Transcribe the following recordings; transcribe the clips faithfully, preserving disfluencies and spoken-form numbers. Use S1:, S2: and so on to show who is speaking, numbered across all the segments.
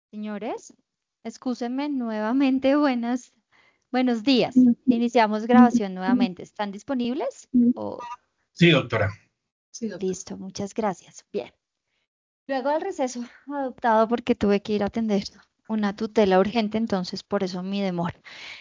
S1: Señores, excúsenme nuevamente, buenas, buenos días. Iniciamos grabación nuevamente. ¿Están disponibles? Oh,
S2: Sí, doctora.
S1: listo, muchas gracias. Bien. Luego del receso adoptado porque tuve que ir a atender una tutela urgente, entonces por eso mi demora.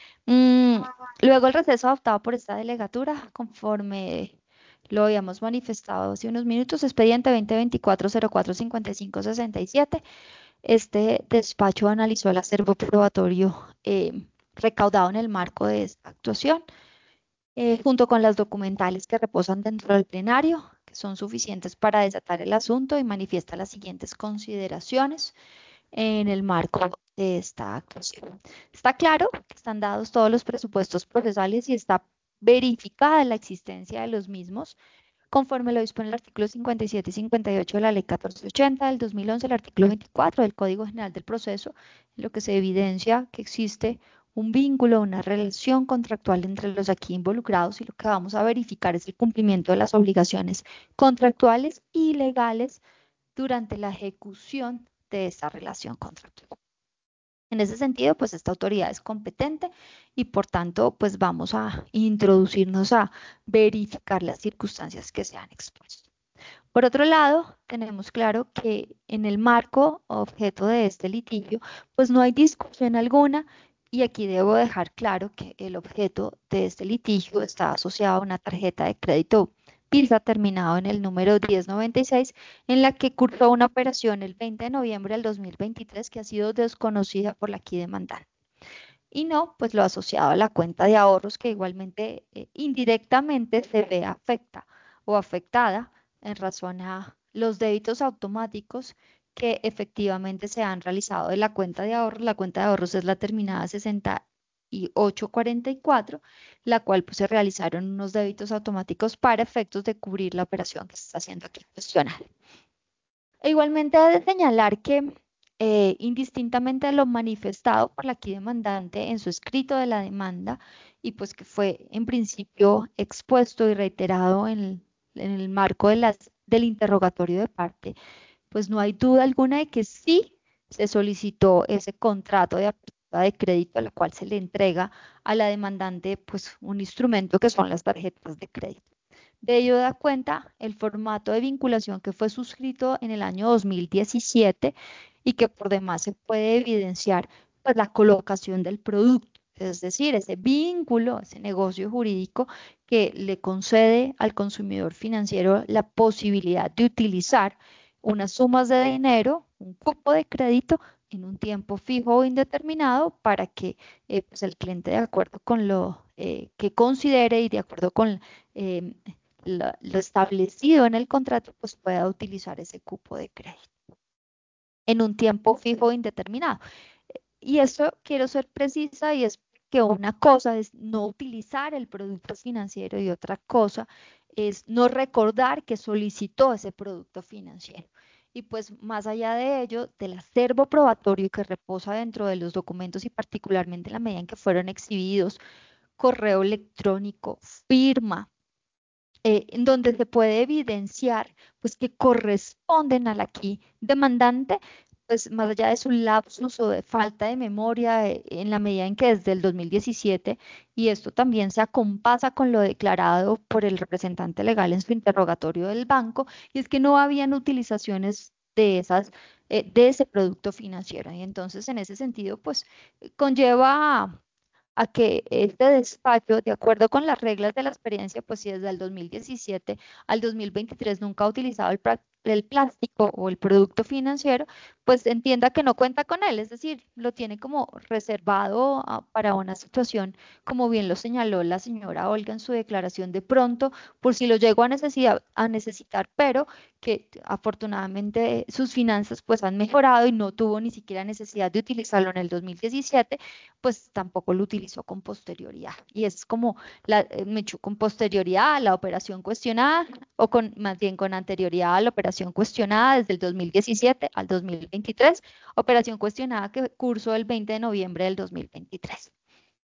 S1: Mm, luego el receso adoptado por esta delegatura, conforme lo habíamos manifestado hace unos minutos, expediente dos mil veinticuatro cero cuatro cincuenta y cinco sesenta y siete. Este despacho analizó el acervo probatorio eh, recaudado en el marco de esta actuación, eh, junto con las documentales que reposan dentro del plenario, que son suficientes para desatar el asunto y manifiesta las siguientes consideraciones en el marco de esta actuación. Está claro que están dados todos los presupuestos procesales y está verificada la existencia de los mismos conforme lo dispone el artículo cincuenta y siete y cincuenta y ocho de la Ley catorce ochenta del dos mil once, el artículo veinticuatro del Código General del Proceso, en lo que se evidencia que existe un vínculo, una relación contractual entre los aquí involucrados y lo que vamos a verificar es el cumplimiento de las obligaciones contractuales y legales durante la ejecución de esa relación contractual. En ese sentido, pues esta autoridad es competente y por tanto, pues vamos a introducirnos a verificar las circunstancias que se han expuesto. Por otro lado, tenemos claro que en el marco objeto de este litigio, pues no hay discusión alguna y aquí debo dejar claro que el objeto de este litigio está asociado a una tarjeta de crédito Visa terminado en el número diez noventa y seis, en la que cursó una operación el veinte de noviembre del dos mil veintitrés que ha sido desconocida por la aquí demandante. Y no, pues lo asociado a la cuenta de ahorros que igualmente eh, indirectamente se ve afecta o afectada en razón a los débitos automáticos que efectivamente se han realizado de la cuenta de ahorros. La cuenta de ahorros es la terminada sesenta y ocho cuarenta y cuatro, la cual pues se realizaron unos débitos automáticos para efectos de cubrir la operación que se está haciendo aquí cuestionada. E igualmente ha de señalar que eh, indistintamente de lo manifestado por la aquí demandante en su escrito de la demanda y pues que fue en principio expuesto y reiterado en el, en el marco de las, del interrogatorio de parte, pues no hay duda alguna de que sí se solicitó ese contrato de apertura de crédito a la cual se le entrega a la demandante pues un instrumento que son las tarjetas de crédito. De ello da cuenta el formato de vinculación que fue suscrito en el año dos mil diecisiete y que por demás se puede evidenciar pues, la colocación del producto, es decir, ese vínculo, ese negocio jurídico que le concede al consumidor financiero la posibilidad de utilizar unas sumas de dinero, un cupo de crédito en un tiempo fijo o indeterminado para que eh, pues el cliente, de acuerdo con lo eh, que considere y de acuerdo con eh, lo, lo establecido en el contrato, pues pueda utilizar ese cupo de crédito en un tiempo fijo o indeterminado. Y eso quiero ser precisa y es que una cosa es no utilizar el producto financiero y otra cosa es no recordar que solicitó ese producto financiero. Y pues más allá de ello, del acervo probatorio que reposa dentro de los documentos y particularmente en la medida en que fueron exhibidos, correo electrónico, firma, eh, en donde se puede evidenciar pues que corresponden al aquí demandante, pues más allá de su lapsus o de falta de memoria, eh, en la medida en que desde el dos mil diecisiete, y esto también se acompasa con lo declarado por el representante legal en su interrogatorio del banco, y es que no habían utilizaciones de esas, eh, de ese producto financiero. Y entonces, en ese sentido, pues conlleva a que este despacho, de acuerdo con las reglas de la experiencia, pues si desde el dos mil diecisiete al dos mil veintitrés nunca ha utilizado el, pra- el plástico o el producto financiero, pues entienda que no cuenta con él, es decir, lo tiene como reservado ah, para una situación, como bien lo señaló la señora Olga en su declaración de pronto, por si lo llego a necesidad, a necesitar, pero que afortunadamente sus finanzas pues han mejorado y no tuvo ni siquiera necesidad de utilizarlo en el dos mil diecisiete, pues tampoco lo utilizó con posterioridad. Y es como la, eh, me echó con posterioridad a la operación cuestionada o con más bien con anterioridad a la operación cuestionada desde el dos mil diecisiete al dos mil veintitrés, operación cuestionada que cursó el veinte de noviembre del dos mil veintitrés.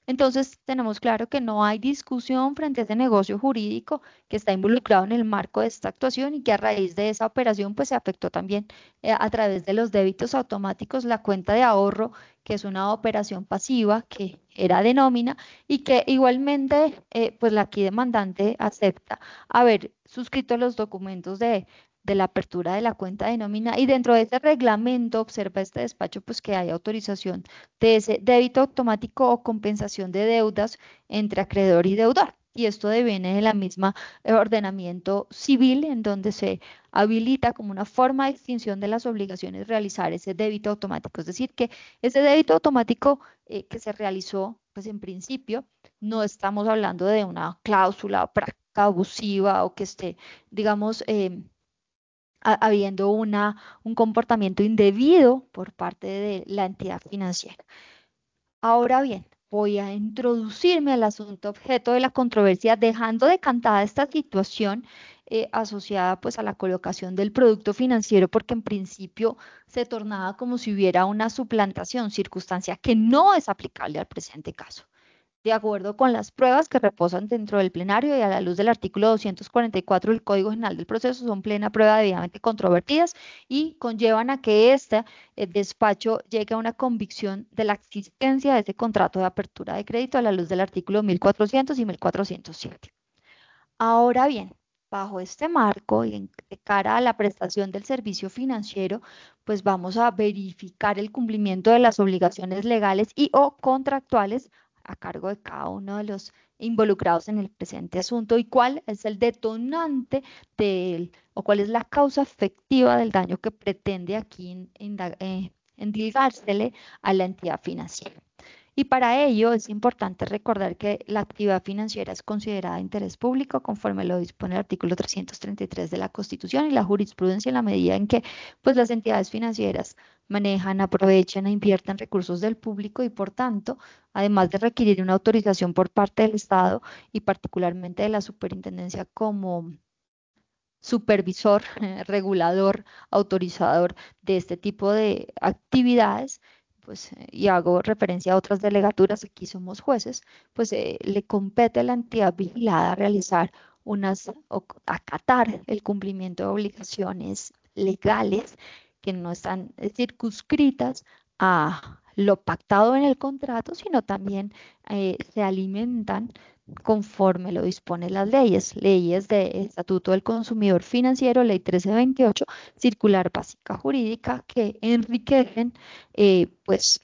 S1: Entonces, tenemos claro que no hay discusión frente a ese negocio jurídico que está involucrado en el marco de esta actuación y que a raíz de esa operación, pues se afectó también eh, a través de los débitos automáticos la cuenta de ahorro, que es una operación pasiva que era de nómina y que igualmente, eh, pues la aquí demandante acepta haber suscrito los documentos de de la apertura de la cuenta de nómina y dentro de ese reglamento observa este despacho pues que hay autorización de ese débito automático o compensación de deudas entre acreedor y deudor. Y esto deviene de la misma eh, ordenamiento civil en donde se habilita como una forma de extinción de las obligaciones realizar ese débito automático. Es decir, que ese débito automático eh, que se realizó, pues en principio no estamos hablando de una cláusula o práctica abusiva o que esté, digamos, eh, ha- habiendo una, un comportamiento indebido por parte de la entidad financiera. Ahora bien, voy a introducirme al asunto objeto de la controversia, dejando decantada esta situación eh, asociada pues a la colocación del producto financiero, porque en principio se tornaba como si hubiera una suplantación, circunstancia que no es aplicable al presente caso. De acuerdo con las pruebas que reposan dentro del plenario y a la luz del artículo doscientos cuarenta y cuatro del Código General del Proceso, son plena prueba debidamente controvertidas y conllevan a que este eh, despacho llegue a una convicción de la existencia de ese contrato de apertura de crédito a la luz del artículo mil cuatrocientos y mil cuatrocientos siete. Ahora bien, bajo este marco y en- de cara a la prestación del servicio financiero, pues vamos a verificar el cumplimiento de las obligaciones legales y o contractuales a cargo de cada uno de los involucrados en el presente asunto y cuál es el detonante del, o cuál es la causa efectiva del daño que pretende aquí in- inda- eh, endilgársele a la entidad financiera. Y para ello es importante recordar que la actividad financiera es considerada de interés público conforme lo dispone el artículo trescientos treinta y tres de la Constitución y la jurisprudencia en la medida en que pues, las entidades financieras manejan, aprovechan e invierten recursos del público y por tanto, además de requerir una autorización por parte del Estado y particularmente de la superintendencia como supervisor, eh, regulador, autorizador de este tipo de actividades, pues, eh, y hago referencia a otras delegaturas, aquí somos jueces, pues eh, le compete a la entidad vigilada realizar unas, o acatar el cumplimiento de obligaciones legales que no están eh, circunscritas a lo pactado en el contrato, sino también eh, se alimentan conforme lo disponen las leyes, leyes de Estatuto del Consumidor Financiero, Ley trece veintiocho, Circular Básica Jurídica, que enriquecen eh, pues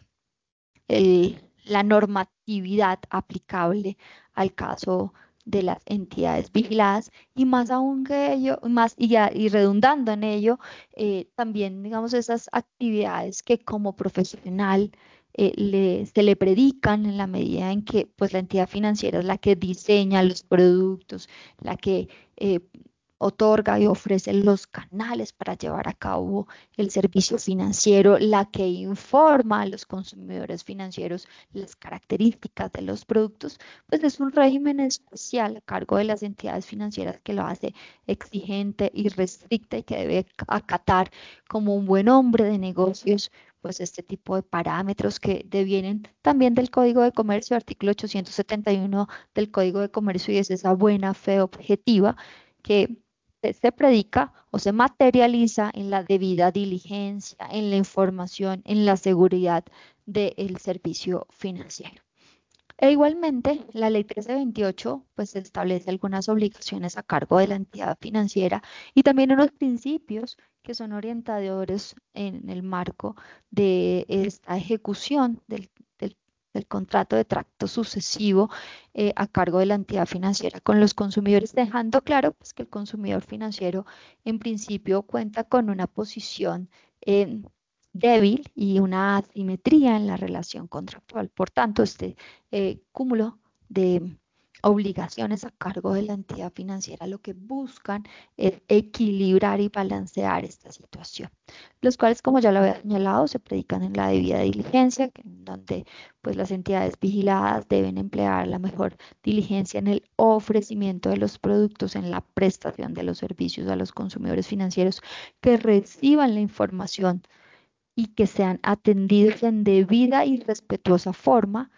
S1: el- la normatividad aplicable al caso de las entidades vigiladas y más aún que ello, más y, ya- y redundando en ello, eh, también digamos esas actividades que como profesional eh, le- se le predican en la medida en que pues la entidad financiera es la que diseña los productos, la que eh, otorga y ofrece los canales para llevar a cabo el servicio financiero, la que informa a los consumidores financieros las características de los productos, pues es un régimen especial a cargo de las entidades financieras que lo hace exigente y restricta y que debe acatar como un buen hombre de negocios, pues este tipo de parámetros que devienen también del Código de Comercio, artículo ochocientos setenta y uno del Código de Comercio, y es esa buena fe objetiva que se se predica o se materializa en la debida diligencia, en la información, en la seguridad del servicio financiero. E igualmente, la ley trece veintiocho pues establece algunas obligaciones a cargo de la entidad financiera y también unos principios que son orientadores en el marco de esta ejecución del, del- del contrato de tracto sucesivo eh, a cargo de la entidad financiera con los consumidores, dejando claro pues, que el consumidor financiero en principio cuenta con una posición eh, débil y una asimetría en la relación contractual. Por tanto, este eh, cúmulo de obligaciones a cargo de la entidad financiera, lo que buscan es equilibrar y balancear esta situación, los cuales, como ya lo había señalado, se predican en la debida diligencia, que- en donde pues las entidades vigiladas deben emplear la mejor diligencia en el ofrecimiento de los productos, en la prestación de los servicios a los consumidores financieros que reciban la información y que sean atendidos en debida y respetuosa forma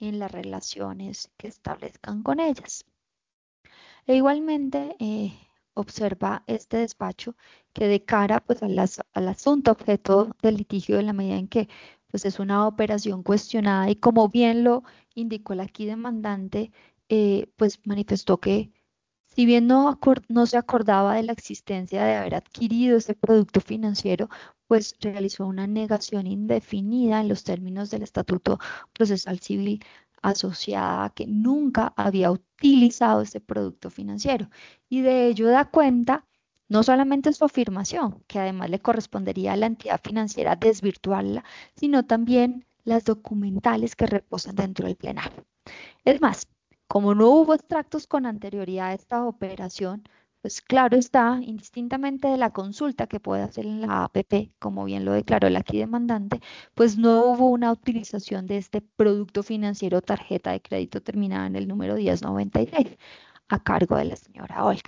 S1: en las relaciones que establezcan con ellas. E igualmente, eh, observa este despacho que de cara pues, al, as- al asunto objeto del litigio, en la medida en que pues, es una operación cuestionada y como bien lo indicó el aquí demandante, eh, pues manifestó que si bien no, acor- no se acordaba de la existencia de haber adquirido ese producto financiero, pues realizó una negación indefinida en los términos del Estatuto Procesal Civil asociada a que nunca había utilizado ese producto financiero. Y de ello da cuenta no solamente su afirmación, que además le correspondería a la entidad financiera desvirtuarla, sino también las documentales que reposan dentro del plenario. Es más, como no hubo extractos con anterioridad a esta operación, pues claro está, indistintamente de la consulta que puede hacer en la A P P, como bien lo declaró el aquí demandante, pues no hubo una utilización de este producto financiero tarjeta de crédito terminada en el número diez noventa y seis a cargo de la señora Olga.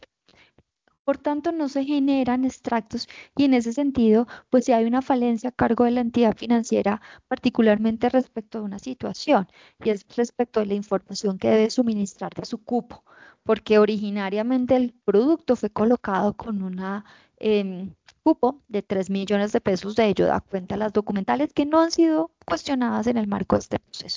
S1: Por tanto, no se generan extractos y en ese sentido, pues si hay una falencia a cargo de la entidad financiera, particularmente respecto a una situación, y es respecto a la información que debe suministrar de su cupo, porque originariamente el producto fue colocado con una em, cupo de tres millones de pesos, de ello da cuenta las documentales que no han sido cuestionadas en el marco de este proceso.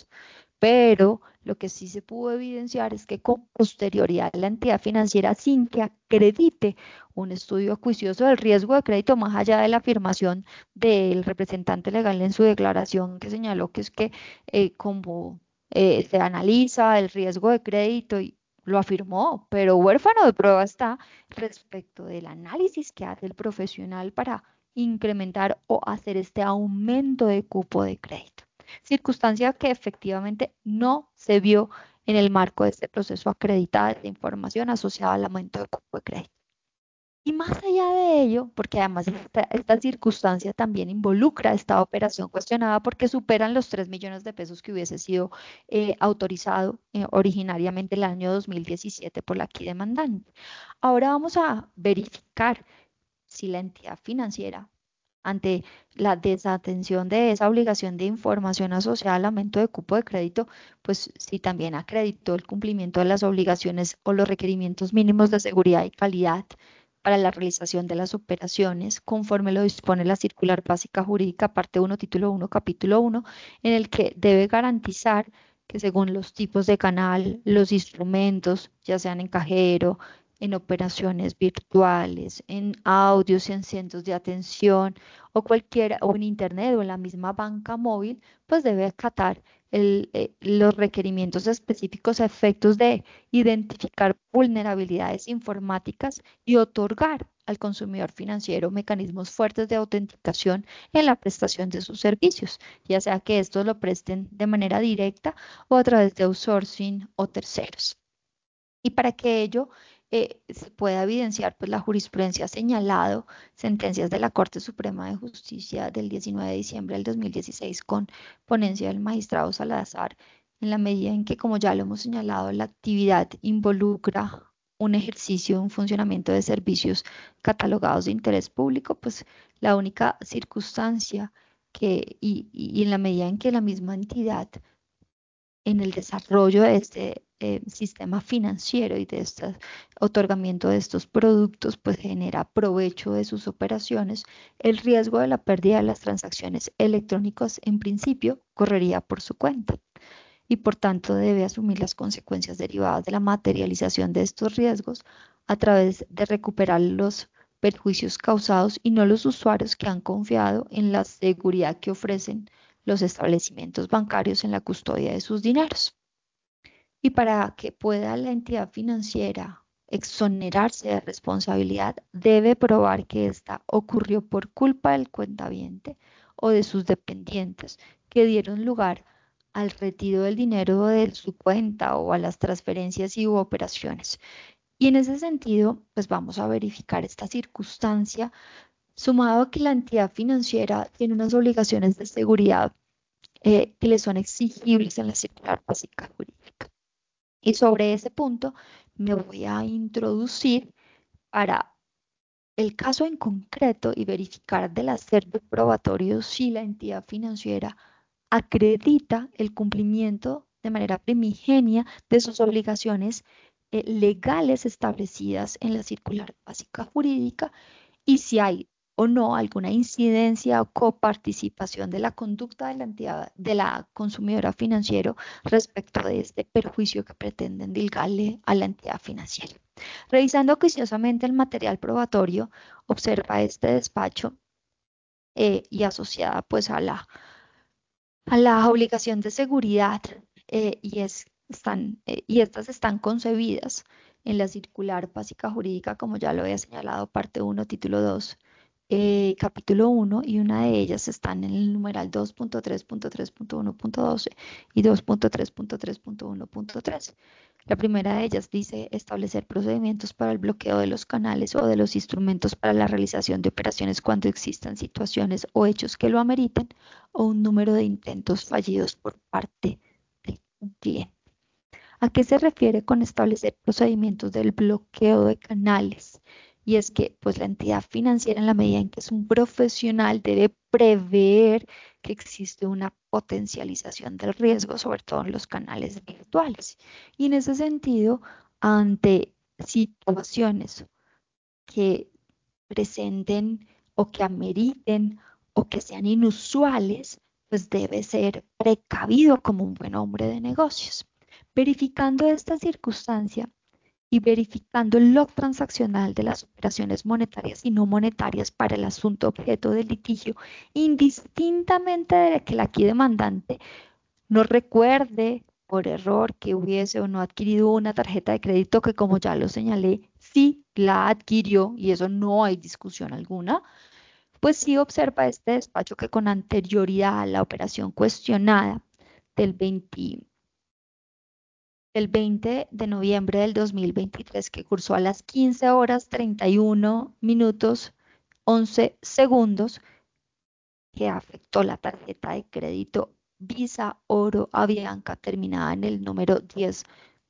S1: Pero lo que sí se pudo evidenciar es que con posterioridad la entidad financiera, sin que acredite un estudio acuicioso del riesgo de crédito, más allá de la afirmación del representante legal en su declaración que señaló que es que eh, como eh, se analiza el riesgo de crédito y lo afirmó, pero huérfano de prueba está respecto del análisis que hace el profesional para incrementar o hacer este aumento de cupo de crédito, circunstancia que efectivamente no se vio en el marco de este proceso acreditado de información asociada al aumento de cupo de crédito. Y más allá de ello, porque además esta, esta circunstancia también involucra esta operación cuestionada porque superan los tres millones de pesos que hubiese sido eh, autorizado eh, originariamente el año dos mil diecisiete por la aquí demandante. Ahora vamos a verificar si la entidad financiera, ante la desatención de esa obligación de información asociada al aumento de cupo de crédito, pues si también acreditó el cumplimiento de las obligaciones o los requerimientos mínimos de seguridad y calidad para la realización de las operaciones, conforme lo dispone la Circular Básica Jurídica, parte uno, título uno, capítulo uno, en el que debe garantizar que según los tipos de canal, los instrumentos, ya sean en cajero, en operaciones virtuales, en audios, en centros de atención, o cualquiera, o en internet o en la misma banca móvil, pues debe acatar el, eh, los requerimientos específicos a efectos de identificar vulnerabilidades informáticas y otorgar al consumidor financiero mecanismos fuertes de autenticación en la prestación de sus servicios, ya sea que estos lo presten de manera directa o a través de outsourcing o terceros. Y para que ello eh, se pueda evidenciar, pues la jurisprudencia ha señalado sentencias de la Corte Suprema de Justicia del diecinueve de diciembre del dos mil dieciséis con ponencia del magistrado Salazar, en la medida en que, como ya lo hemos señalado, la actividad involucra un ejercicio, un funcionamiento de servicios catalogados de interés público, pues la única circunstancia que, y, y y en la medida en que la misma entidad en el desarrollo de este eh, sistema financiero y de este otorgamiento de estos productos, pues genera provecho de sus operaciones, el riesgo de la pérdida de las transacciones electrónicas en principio correría por su cuenta y por tanto debe asumir las consecuencias derivadas de la materialización de estos riesgos a través de recuperar los perjuicios causados y no los usuarios que han confiado en la seguridad que ofrecen los establecimientos bancarios en la custodia de sus dineros. Y para que pueda la entidad financiera exonerarse de responsabilidad, debe probar que ésta ocurrió por culpa del cuentaviente o de sus dependientes que dieron lugar al retiro del dinero de su cuenta o a las transferencias y u operaciones. Y en ese sentido, pues vamos a verificar esta circunstancia, sumado a que la entidad financiera tiene unas obligaciones de seguridad eh, que le son exigibles en la circular básica jurídica. Y sobre ese punto me voy a introducir para el caso en concreto y verificar del acervo probatorio si la entidad financiera acredita el cumplimiento de manera primigenia de sus obligaciones eh, legales establecidas en la circular básica jurídica y si hay o no alguna incidencia o coparticipación de la conducta de la entidad, de la consumidora financiero respecto de este perjuicio que pretenden dilgarle a la entidad financiera. Revisando juiciosamente el material probatorio, observa este despacho eh, y asociada pues a la, a la obligación de seguridad eh, y, es, están, eh, y estas están concebidas en la circular básica jurídica, como ya lo había señalado, parte uno título dos eh, capítulo uno y una de ellas están en el numeral dos punto tres punto tres punto uno punto doce y dos punto tres punto tres punto uno punto tres. La primera de ellas dice establecer procedimientos para el bloqueo de los canales o de los instrumentos para la realización de operaciones cuando existan situaciones o hechos que lo ameriten o un número de intentos fallidos por parte del cliente. ¿A qué se refiere con establecer procedimientos del bloqueo de canales? Y es que pues la entidad financiera en la medida en que es un profesional debe prever que existe una potencialización del riesgo, sobre todo en los canales virtuales. Y en ese sentido, ante situaciones que presenten o que ameriten o que sean inusuales, pues debe ser precavido como un buen hombre de negocios. Verificando esta circunstancia y verificando el log transaccional de las operaciones monetarias y no monetarias para el asunto objeto del litigio, indistintamente de que el aquí demandante no recuerde por error que hubiese o no adquirido una tarjeta de crédito que, como ya lo señalé, sí la adquirió y eso no hay discusión alguna, pues sí observa este despacho que con anterioridad a la operación cuestionada del veinte, del veinte de noviembre del dos mil veintitrés, que cursó a las quince horas treinta y uno minutos once segundos, que afectó la tarjeta de crédito Visa Oro Avianca terminada en el número diez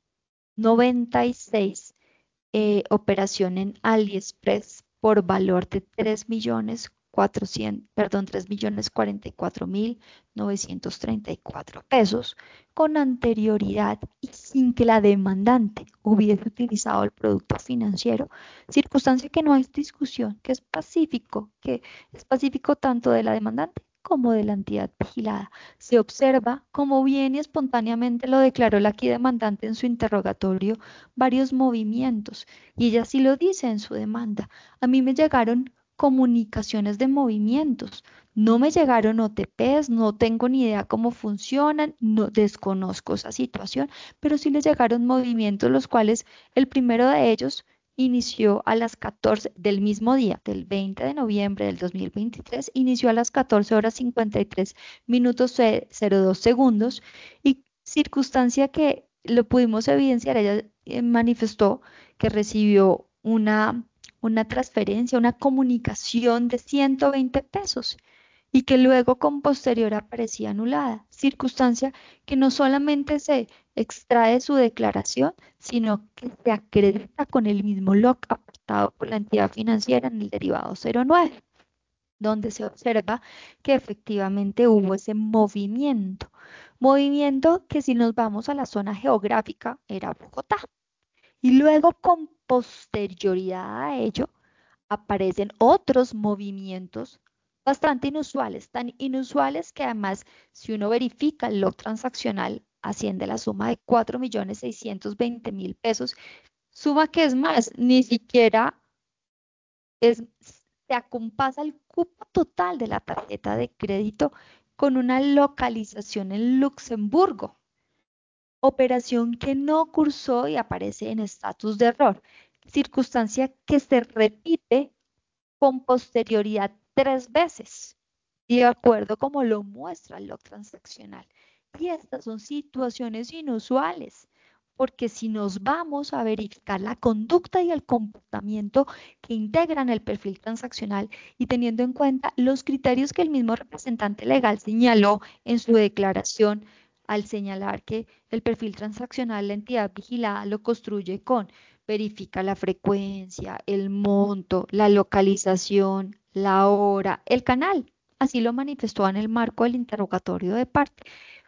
S1: noventa y seis, eh, operación en AliExpress por valor de tres millones cuatrocientos, perdón, tres millones cuarenta y cuatro mil novecientos treinta y cuatro pesos con anterioridad y sin que la demandante hubiese utilizado el producto financiero, circunstancia que no hay discusión, que es pacífico, que es pacífico tanto de la demandante como de la entidad vigilada. Se observa, como bien y espontáneamente lo declaró la aquí demandante en su interrogatorio, varios movimientos, y ella sí lo dice en su demanda. A mí me llegaron comunicaciones de movimientos, no me llegaron O T Ps, no tengo ni idea cómo funcionan, no desconozco esa situación, pero sí le llegaron movimientos, los cuales el primero de ellos inició a las catorce del mismo día, del veinte de noviembre del dos mil veintitrés, inició a las catorce horas cincuenta y tres minutos cero dos segundos y circunstancia que lo pudimos evidenciar, ella eh, manifestó que recibió una, una transferencia, una comunicación de ciento veinte pesos y que luego con posterior aparecía anulada, circunstancia que no solamente se extrae su declaración, sino que se acredita con el mismo log aportado por la entidad financiera en el derivado cero nueve, donde se observa que efectivamente hubo ese movimiento. Movimiento que si nos vamos a la zona geográfica era Bogotá. Y luego con posterioridad a ello aparecen otros movimientos bastante inusuales, tan inusuales que además si uno verifica el log transaccional asciende a la suma de cuatro millones seiscientos veinte mil pesos, suma que es más, ni siquiera es, se acompasa el cupo total de la tarjeta de crédito con una localización en Luxemburgo, operación que no cursó y aparece en estatus de error, circunstancia que se repite con posterioridad tres veces, y de acuerdo como lo muestra el log transaccional. Y estas son situaciones inusuales, porque si nos vamos a verificar la conducta y el comportamiento que integran el perfil transaccional y teniendo en cuenta los criterios que el mismo representante legal señaló en su declaración al señalar que el perfil transaccional, la entidad vigilada lo construye con verifica la frecuencia, el monto, la localización, la hora, el canal. Así lo manifestó en el marco del interrogatorio de parte.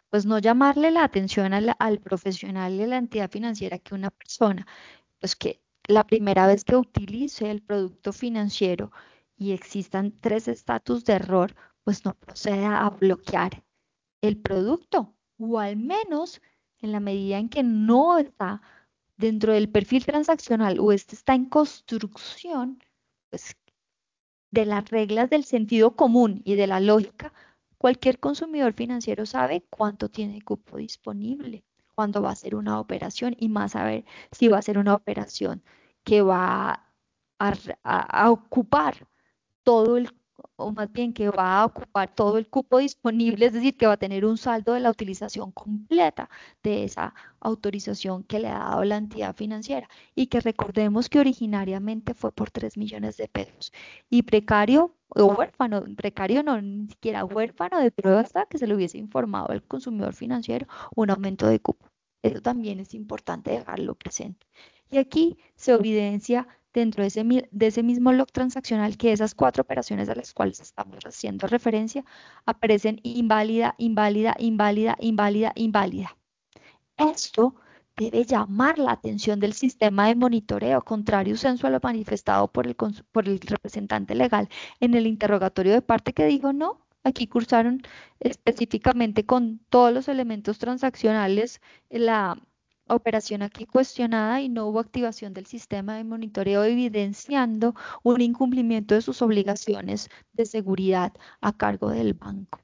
S1: pues no llamarle la atención al, al profesional de la entidad financiera que una persona, pues que la primera vez que utilice el producto financiero y existan tres estatus de error, pues no proceda a bloquear el producto o al menos en la medida en que no está dentro del perfil transaccional o este está en construcción, pues de las reglas del sentido común y de la lógica, cualquier consumidor financiero sabe cuánto tiene cupo disponible, cuándo va a ser una operación y más saber si va a ser una operación que va a, a- a ocupar todo el, o más bien que va a ocupar todo el cupo disponible, es decir, que va a tener un saldo de la utilización completa de esa autorización que le ha dado la entidad financiera y que recordemos que originariamente fue por tres millones de pesos. Y precario o huérfano, precario no, ni siquiera huérfano de prueba hasta que se le hubiese informado al consumidor financiero un aumento de cupo. Eso también es importante dejarlo presente. Y aquí se evidencia dentro de ese, mi- de ese mismo log transaccional que esas cuatro operaciones a las cuales estamos haciendo referencia aparecen inválida, inválida, inválida, inválida, inválida. Esto debe llamar la atención del sistema de monitoreo, contrario censo a lo manifestado por el, cons- por el representante legal en el interrogatorio de parte que dijo no. Aquí cursaron específicamente con todos los elementos transaccionales la operación aquí cuestionada y no hubo activación del sistema de monitoreo evidenciando un incumplimiento de sus obligaciones de seguridad a cargo del banco.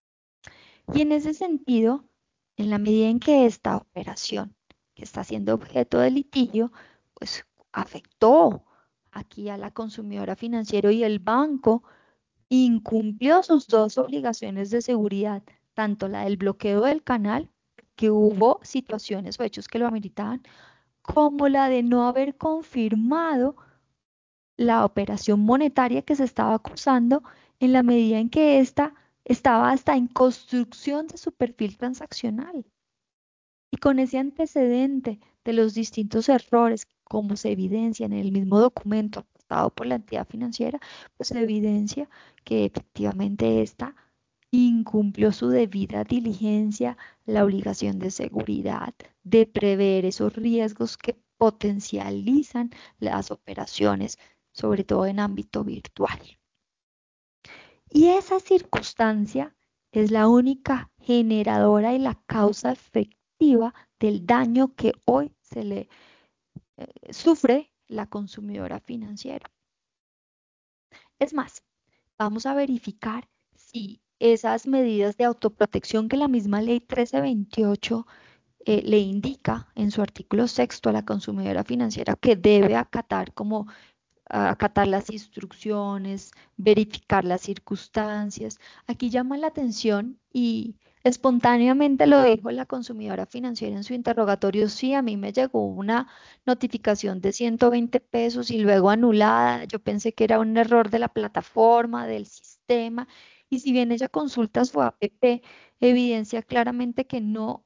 S1: Y en ese sentido, en la medida en que esta operación, que está siendo objeto de litigio, pues afectó aquí a la consumidora financiera y el banco incumplió sus dos obligaciones de seguridad, tanto la del bloqueo del canal, que hubo situaciones o hechos que lo ameritaban, como la de no haber confirmado la operación monetaria que se estaba acusando en la medida en que ésta estaba hasta en construcción de su perfil transaccional. Y con ese antecedente de los distintos errores, como se evidencia en el mismo documento aportado por la entidad financiera, pues se evidencia que efectivamente ésta incumplió su debida diligencia, la obligación de seguridad, de prever esos riesgos que potencializan las operaciones, sobre todo en ámbito virtual. Y esa circunstancia es la única generadora y la causa efectiva del daño que hoy se le eh, sufre la consumidora financiera. Es más, vamos a verificar si esas medidas de autoprotección que la misma ley trece veintiocho eh, le indica en su artículo sexto a la consumidora financiera que debe acatar como a acatar las instrucciones, verificar las circunstancias. Aquí llama la atención y espontáneamente lo dijo la consumidora financiera en su interrogatorio. Sí, a mí me llegó una notificación de ciento veinte pesos y luego anulada. Yo pensé que era un error de la plataforma, del sistema. Y si bien ella consulta su app, evidencia claramente que no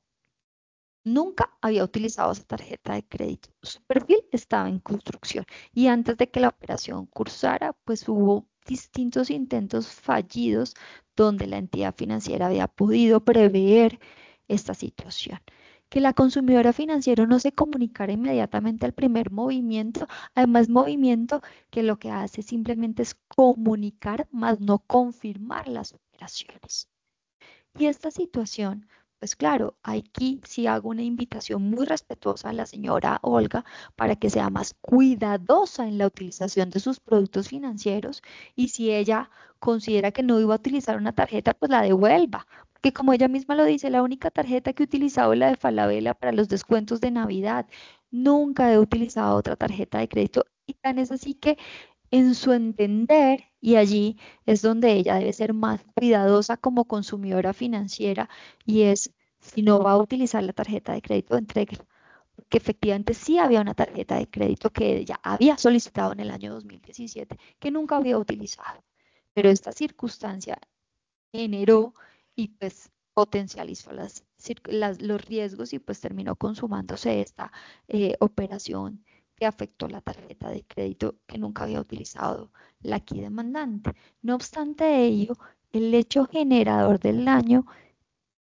S1: nunca había utilizado esa tarjeta de crédito. Su perfil estaba en construcción y antes de que la operación cursara, pues hubo distintos intentos fallidos donde la entidad financiera había podido prever esta situación. Que la consumidora financiera no se comunicara inmediatamente al primer movimiento, además movimiento que lo que hace simplemente es comunicar, más no confirmar las operaciones. Y esta situación, pues claro, aquí sí hago una invitación muy respetuosa a la señora Olga para que sea más cuidadosa en la utilización de sus productos financieros y si ella considera que no iba a utilizar una tarjeta, pues la devuelva. Porque como ella misma lo dice, la única tarjeta que he utilizado es la de Falabella para los descuentos de Navidad. Nunca he utilizado otra tarjeta de crédito y tan es así que en su entender, y allí es donde ella debe ser más cuidadosa como consumidora financiera, y es, si no va a utilizar la tarjeta de crédito, entréguela, porque efectivamente sí había una tarjeta de crédito que ella había solicitado en el año dos mil diecisiete, que nunca había utilizado, pero esta circunstancia generó y pues potencializó las, las- los riesgos y pues terminó consumándose esta eh, operación que afectó la tarjeta de crédito que nunca había utilizado la aquí demandante. No obstante ello, el hecho generador del daño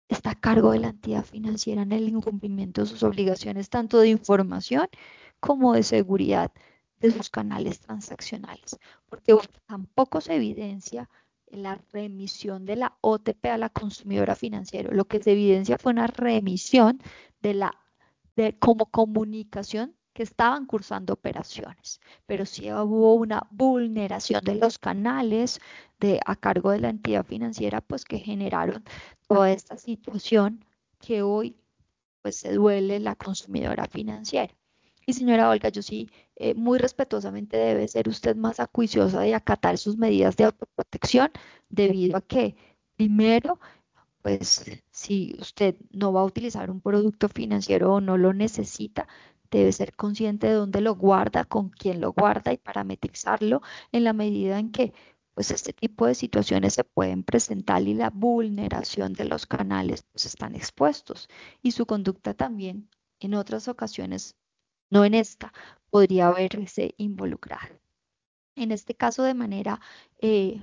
S1: está a cargo de la entidad financiera en el incumplimiento de sus obligaciones, tanto de información como de seguridad de sus canales transaccionales, porque tampoco se evidencia la remisión de la O T P a la consumidora financiera. Lo que se evidencia fue una remisión de la de como comunicación que estaban cursando operaciones, pero sí hubo una vulneración de los canales de, a cargo de la entidad financiera, pues que generaron toda esta situación que hoy pues se duele la consumidora financiera. Y señora Olga, yo sí, eh, muy respetuosamente debe ser usted más acuiciosa de acatar sus medidas de autoprotección debido a que, primero, pues si usted no va a utilizar un producto financiero o no lo necesita, debe ser consciente de dónde lo guarda, con quién lo guarda y parametrizarlo en la medida en que pues este tipo de situaciones se pueden presentar y la vulneración de los canales pues están expuestos y su conducta también en otras ocasiones, no en esta, podría verse involucrada. En este caso de manera eh,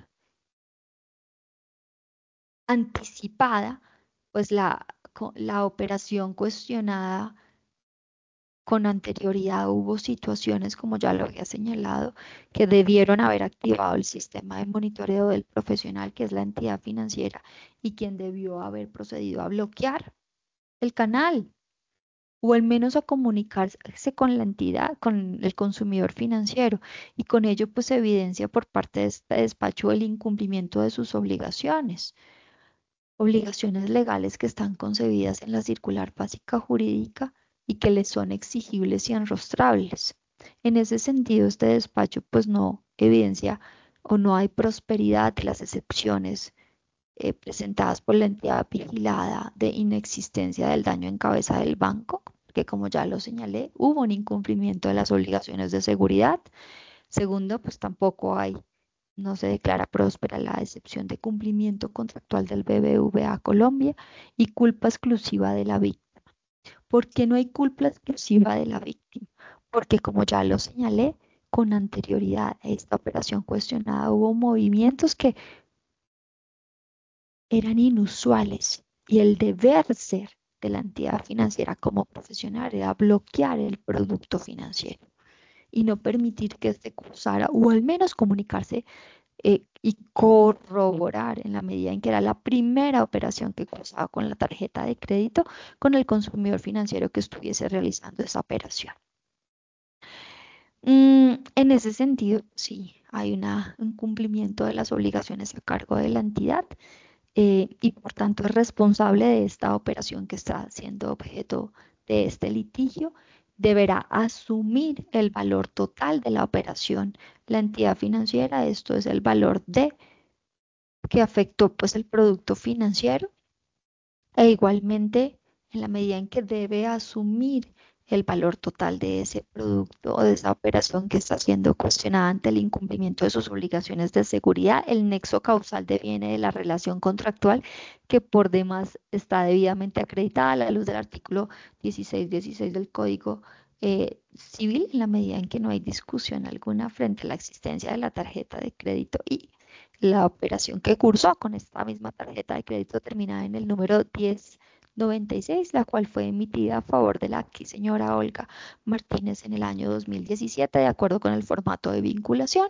S1: anticipada, pues la, la operación cuestionada con anterioridad hubo situaciones, como ya lo había señalado, que debieron haber activado el sistema de monitoreo del profesional, que es la entidad financiera, y quien debió haber procedido a bloquear el canal o al menos a comunicarse con la entidad, con el consumidor financiero, y con ello pues se evidencia por parte de este despacho el incumplimiento de sus obligaciones obligaciones legales que están concebidas en la circular básica jurídica y que les son exigibles y enrostrables. En ese sentido, este despacho pues no evidencia o no hay prosperidad de las excepciones eh, presentadas por la entidad vigilada de inexistencia del daño en cabeza del banco, que como ya lo señalé, hubo un incumplimiento de las obligaciones de seguridad. Segundo, pues tampoco hay no se declara próspera la excepción de cumplimiento contractual del B B V A Colombia y culpa exclusiva de la víctima. ¿Por qué no hay culpa exclusiva de la víctima? Porque como ya lo señalé, con anterioridad a esta operación cuestionada hubo movimientos que eran inusuales y el deber ser de la entidad financiera como profesional era bloquear el producto financiero y no permitir que este cursara o al menos comunicarse eh, y corroborar en la medida en que era la primera operación que cursaba con la tarjeta de crédito con el consumidor financiero que estuviese realizando esa operación. Mm, en ese sentido, sí, hay una, un cumplimiento de las obligaciones a cargo de la entidad eh, y por tanto es responsable de esta operación que está siendo objeto de este litigio. Deberá asumir el valor total de la operación. La entidad financiera, esto es el valor de que afectó pues el producto financiero e igualmente en la medida en que debe asumir el valor total de ese producto o de esa operación que está siendo cuestionada ante el incumplimiento de sus obligaciones de seguridad, el nexo causal deviene de la relación contractual que por demás está debidamente acreditada a la luz del artículo dieciséis dieciséis del Código eh, Civil, en la medida en que no hay discusión alguna frente a la existencia de la tarjeta de crédito y la operación que cursó con esta misma tarjeta de crédito terminada en el número diez noventa y seis, la cual fue emitida a favor de la aquí señora Olga Martínez en el año dos mil diecisiete, de acuerdo con el formato de vinculación.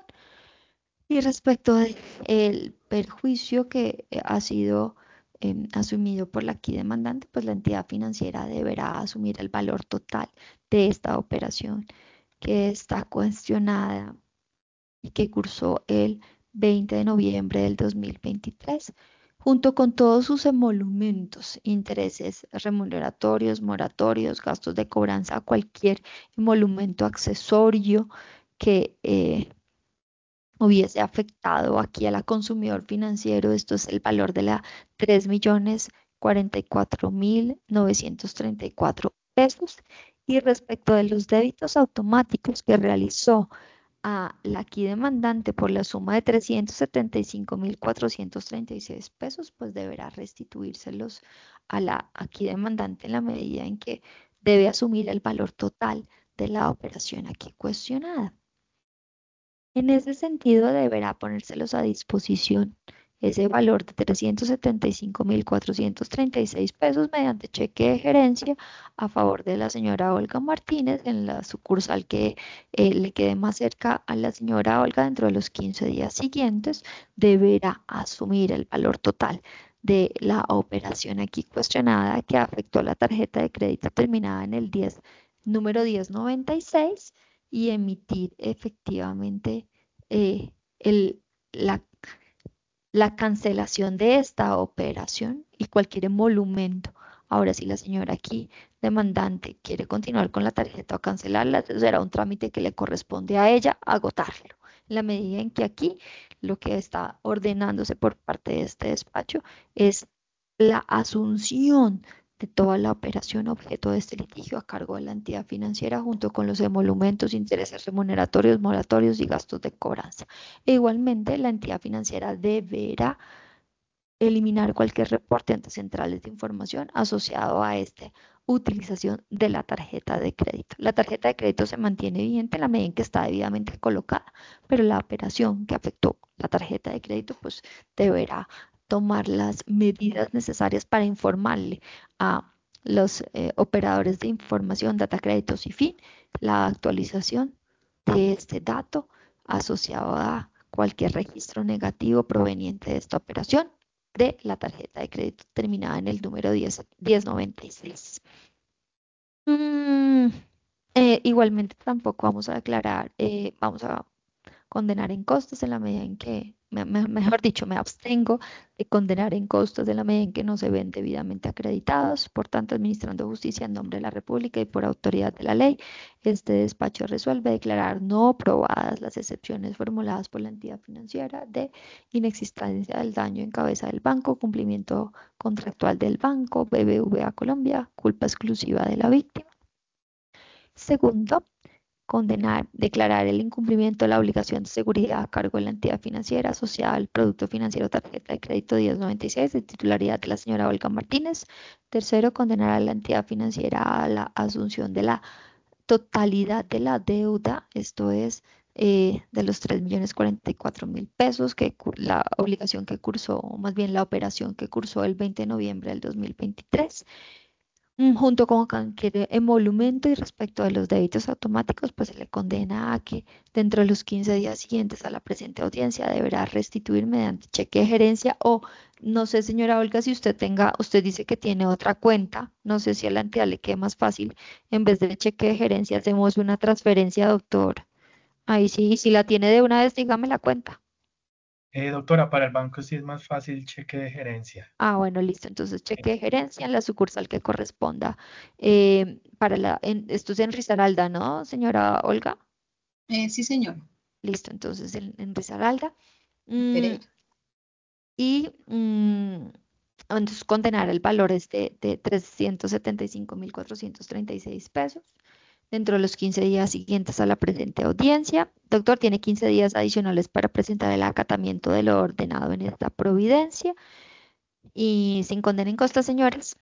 S1: Y respecto del perjuicio que eh, ha sido eh, asumido por la aquí demandante, pues la entidad financiera deberá asumir el valor total de esta operación que está cuestionada y que cursó el veinte de noviembre del dos mil veintitrés, junto con todos sus emolumentos, intereses remuneratorios, moratorios, gastos de cobranza, cualquier emolumento accesorio que eh, hubiese afectado aquí a la consumidor financiero. Esto es el valor de la tres millones cuarenta y cuatro mil novecientos treinta y cuatro pesos. Y respecto de los débitos automáticos que realizó a la aquí demandante por la suma de trescientos setenta y cinco mil cuatrocientos treinta y seis pesos, pues deberá restituírselos a la aquí demandante en la medida en que debe asumir el valor total de la operación aquí cuestionada. En ese sentido, deberá ponérselos a disposición ese valor de trescientos setenta y cinco mil cuatrocientos treinta y seis pesos mediante cheque de gerencia a favor de la señora Olga Martínez en la sucursal que eh, le quede más cerca a la señora Olga dentro de los quince días siguientes, deberá asumir el valor total de la operación aquí cuestionada que afectó a la tarjeta de crédito terminada en el diez, número diez noventa y seis y emitir efectivamente eh, el, la la cancelación de esta operación y cualquier emolumento. Ahora, si la señora aquí, demandante, quiere continuar con la tarjeta o cancelarla, será un trámite que le corresponde a ella agotarlo. En la medida en que aquí lo que está ordenándose por parte de este despacho es la asunción de toda la operación objeto de este litigio a cargo de la entidad financiera junto con los emolumentos, intereses remuneratorios, moratorios y gastos de cobranza. E igualmente, la entidad financiera deberá eliminar cualquier reporte ante centrales de información asociado a esta utilización de la tarjeta de crédito. La tarjeta de crédito se mantiene vigente en la medida en que está debidamente colocada, pero la operación que afectó la tarjeta de crédito, pues deberá tomar las medidas necesarias para informarle a los eh, operadores de información, data créditos y fin, la actualización de este dato asociado a cualquier registro negativo proveniente de esta operación de la tarjeta de crédito terminada en el número diez, diez noventa y seis. Mm, eh, igualmente tampoco vamos a declarar, eh, vamos a condenar en costos en la medida en que, me- me- mejor dicho, me abstengo de condenar en costos en la medida en que no se ven debidamente acreditados. Por tanto, administrando justicia en nombre de la República y por autoridad de la ley, este despacho resuelve declarar no probadas las excepciones formuladas por la entidad financiera de inexistencia del daño en cabeza del banco, cumplimiento contractual del banco, B B V A Colombia, culpa exclusiva de la víctima. Segundo, condenar, declarar el incumplimiento de la obligación de seguridad a cargo de la entidad financiera asociada al producto financiero tarjeta de crédito diez noventa y seis de titularidad de la señora Olga Martínez. Tercero, condenar a la entidad financiera a la asunción de la totalidad de la deuda, esto es eh, de los tres millones cuarenta y cuatro mil pesos, que la obligación que cursó, o más bien la operación que cursó el veinte de noviembre del dos mil veintitrés. Mm, junto con cualquier emolumento y respecto de los débitos automáticos, pues se le condena a que dentro de los quince días siguientes a la presente audiencia deberá restituir mediante cheque de gerencia o no sé, señora Olga, si usted tenga, usted dice que tiene otra cuenta, no sé si a la entidad le quede más fácil, en vez de cheque de gerencia hacemos una transferencia, doctor. Ahí sí, si la tiene de una vez, dígame la cuenta.
S2: Eh, doctora, para el banco sí es más fácil cheque de gerencia.
S1: Ah, bueno, listo. Entonces, cheque de gerencia en la sucursal que corresponda. Eh, para la, en, esto es en Risaralda, ¿no, señora Olga?
S3: Eh, sí, señor.
S1: Listo, entonces en, en Risaralda. Mm,
S3: Pereira.
S1: y mm, entonces condenar el valor este de trescientos setenta y cinco mil cuatrocientos treinta y seis pesos dentro de los quince días siguientes a la presente audiencia. Doctor, tiene quince días adicionales para presentar el acatamiento de lo ordenado en esta providencia y sin condena en costa, señores.